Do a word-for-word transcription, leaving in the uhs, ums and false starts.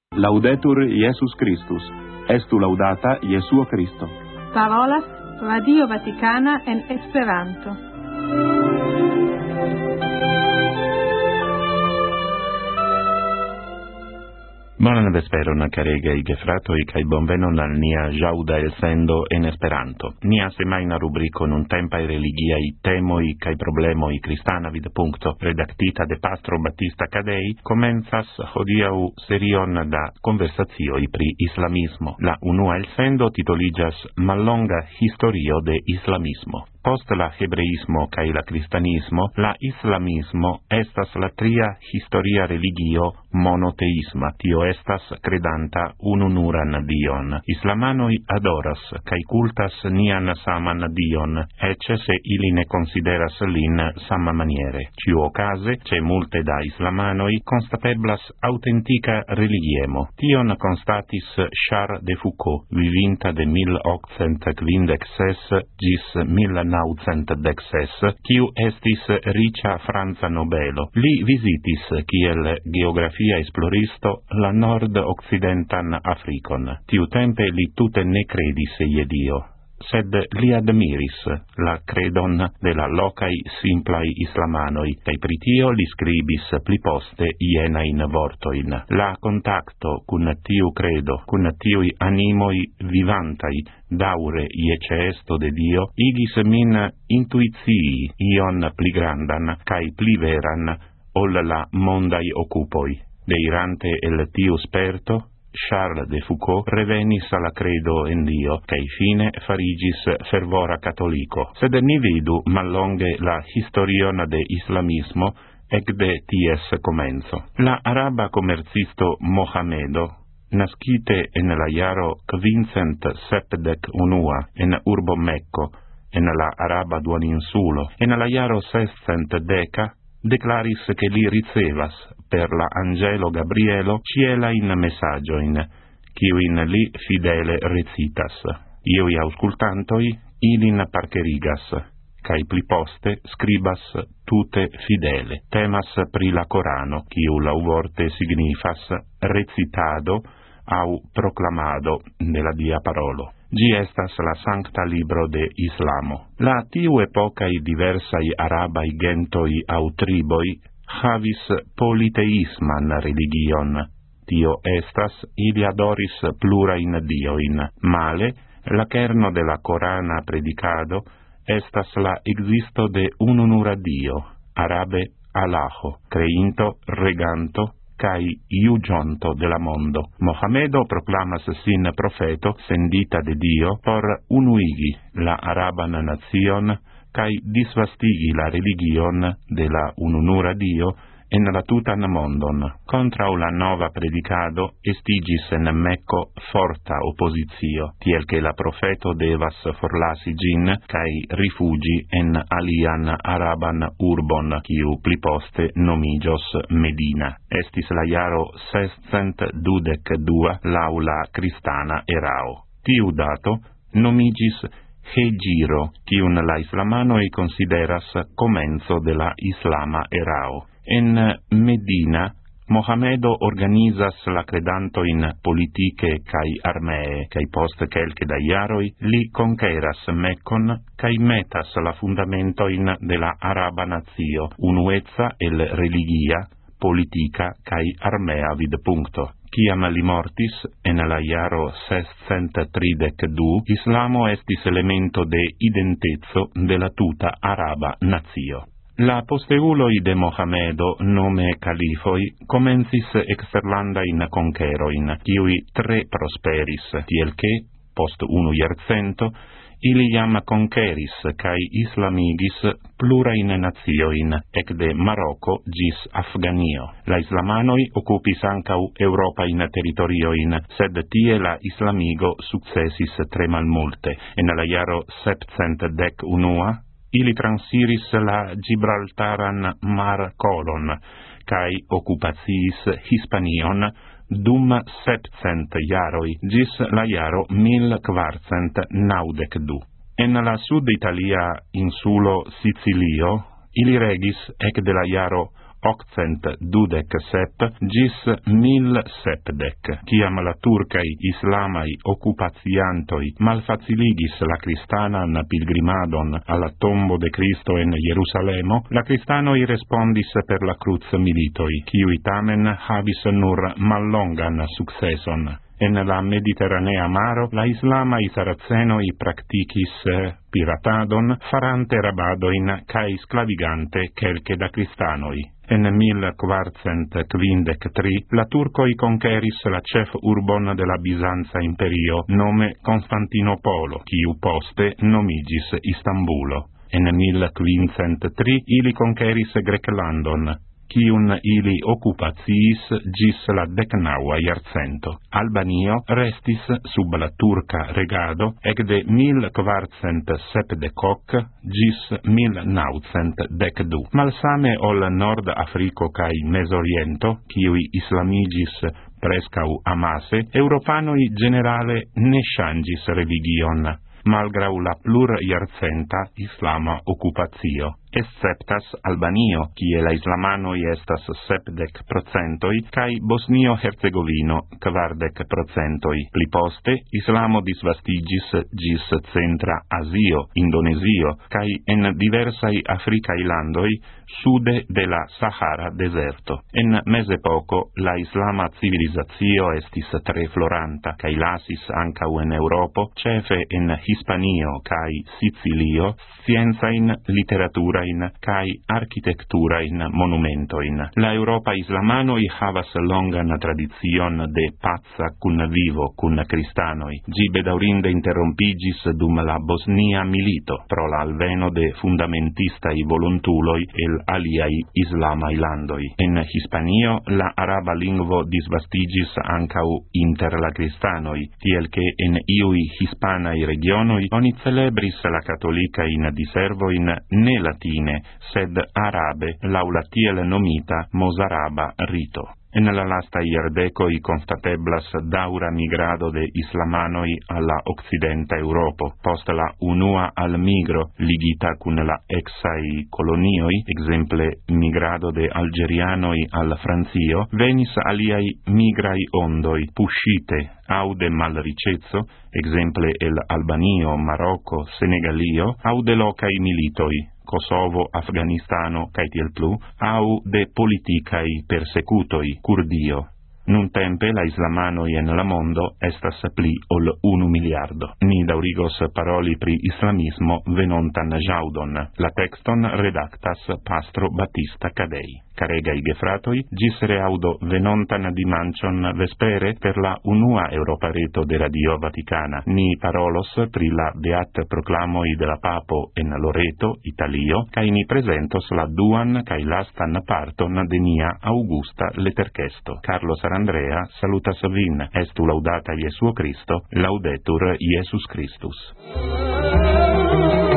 Laudetur Iesus Christus. Estu laudata Jesuo Christo. Parolas Radio Vaticana en Esperanto. Bonan vesperon, caregaj gefratoj, kaj bonvenon al nia ĵaŭda elsendo en Esperanto. Nia semajna rubriko nuntempaj religiaj temoj kaj problemoj kristana vidpunkto, redaktita de pastro Battista Cadei, komencas hodiaŭ serion da konversacioj pri islamismo. La unua elsendo titoliĝas Mallonga historio de islamismo. Post la hebreismo kaj la cristianismo, la islamismo estas la tria historia religio monoteisma. Tio estas credanta ununuran dion. Islamanoj adoras kaj kultas nian saman dion, eĉ se ili ne konsideras lin sammaniere. Ĉiuokaze, ĉe multe da islamanoj konstateblas autentika religiemo. Tion konstatis Charles de Foucault, vivinta de mil okcent kvindek ses ĝis mil naŭcent dek ses, kiu estis riĉa franca nobelo. Li vizitis kiel geografia esploristo la nord-okcidentan Afrikon. Tiutempe li tute ne kredis je Dio, sed li admiris la credon de la lokaj simplaj islamanoj, kaj pri tio li skribis pli poste jenajn vortojn. La kontakto kun tiu credo, kun tiuj animoj vivantaj daŭre je ĉeesto de Dio, igis min intuicii ion pli grandan kaj pli veran ol la mondaj okupoj. Deirante el tiu sperto, Charles de Foucault revenis alla credo en Dio, kaj fine farigis fervora catolico. Sed ni vidu mallonge la historion de islamismo ekde ties komenco. La araba komercisto Mohamedo, naskite en la jaro kvincent sepdek unua en urbo Mekko, en la araba duoninsulo, en la jaro sescent deka, declaris che li ricevas per la angelo Gabrielo cielain messagioin, kiuin li fidele recitas. Iui auscultantoi ilin parkerigas, kai pli poste scribas tute fidele. Temas pri la Corano, kiu lauvorte signifas recitado au proclamado de la dia parolo. Gi estas la sancta libro de Islamo. La tiu epocai diversai arabai gentoi au triboi havis politeisman religion. Tio estas, ili adoris plurain dioin. Male, la kerno de la Corana predicado estas la existo de ununura Dio, arabe Allaho, creinto, reganto, kai iugionto de la mondo. Mohamedo proclamas sin profeto sendita de Dio por unuigi la araban nazion kai disvastigi la religion de la ununura Dio en la tutan mondon. Contra la nova predicado estigis en Mecco forta oppositio, tiel che la profeto devas forlasi gin kai rifugi en alian araban urbon, kiu pli poste nomigios Medina. Estis la jaro sescent dudek dua laŭ la kristana erao. Tiu dato nomigis Hejiro, kiun la islamanoj consideras komenco de la islama erao. En Medina, Mohamedo organizas la credantoin politike kai armee, kai post kelke da jaroj li conqueras Mekkon kai metas la fundamentoin de la araba nazio, unueca el religia, politica kai armea vidpunkto. Kiam li mortis, en la jaro sescent tridek du, islamo estis elemento de identeco de la tuta araba nazio. La posteuloi de Mohamedo, nome califoi, comencis exterlandain conqueroin, kiui tre prosperis, tiel che, post unu jarcento, ili jam conqueris kai islamigis plurain nazioin, ec de Marocco gis Afganio. La islamanoi occupis ancau Europain territorioin, sed tie la islamigo successis tre malmulte. En la jaro sepcent dek unua, ili transiris la Gibraltaran mar colon, kai occupaciis Hispanion dum sepcent jaroi gis la jaro mil kvarcent naŭdek du. En la sud Italia insulo Sicilio, ili regis ec de la jaro octcent dudec sep gis mil sepdec, ciam la turcai islamai occupatiantoi malfaciligis la cristanan pilgrimadon alla tombo de Cristo en Jerusalemo, la cristanoi respondis per la cruz militoi, ciui tamen habis nur mallongan successon. En la Mediterranea maro, la islamai saracenoi practicis piratadon, farante rabadoin cae sclavigante quelque da cristanoi. En mil quartcent quindec tri, la turcoi conqueris la cef urbon de la Bizanza imperio, nome Constantinopolo, quiu poste nomigis Istanbulo. En mil quincent tri, ili conqueris Greclandon, quiun ili occupaciis gis la decnaua iarcento. Albanio restis sub la turca regado ec de mil quartcent sepdecoc gis mil naucent decdu. Malsame ol Nord Africo cae Mesoriento, quiui islamigis prescau amase, europanoi generale ne changis religion, malgrau la plur iarcenta islama occupatio. Exceptas Albanio, kie la islamanoi estas sepdec procentoi, cae Bosnio-Herzegovino kvardec procentoi. Pli poste, islamo disvastigis gis centra Asio, Indonesio, cae en diversai africai landoi sude de la Sahara deserto. En mezepoco, la islama civilizatio estis tre floranta, cae lasis ancau en Europo, cefe en Hispanio cae Sicilio, scienzain literatura cae architecturain monumentoin. La Europa islamanoi havas longan tradizion de pazza cun vivo cun cristanoi. Gi bedaurinde interrompigis dum la Bosnia milito pro la alveno de fundamentistai volontuloi el aliai islamai landoi. En Hispanio la araba lingvo disvastigis ancau inter la cristanoi, tiel che en iui hispanai regionoi oni celebris la catolicain diservoin ne latine, sed arabe, laula tiel nomita Mozaraba rito. En la lasta iardecoi constateblas daura migrado de islamanoi alla occidenta Europo, post la unua al migro ligita cun la exai colonioi, exemple migrado de algerianoi al Francio, venis aliai migrai ondoi, puscite, au de malricezzo, exemple el Albanio, Marocco, Senegalio, au de locai militoi, Kosovo, Afganistano, cae tiel plu, au de politicai persecutoi, Kurdio. Nun tempe la islamanoi en la mondo estas pli ol unu miliardo. Ni daurigos paroli pri islamismo venontan jaudon. La texton redactas Pastro Battista Cadei. Caregai gefratoi, gis reaudo venontan dimancion vespere per la unua Europa reto de Radio Vaticana. Ni parolos pri la beat proclamoi de la Papo en Loreto, Italio, cae ni presentos la duan cae lastan parton de nia Augusta Letterkesto. Carlo Sarandrea salutas vin, estu laudata Iesuo Christo, laudetur Iesus Christus.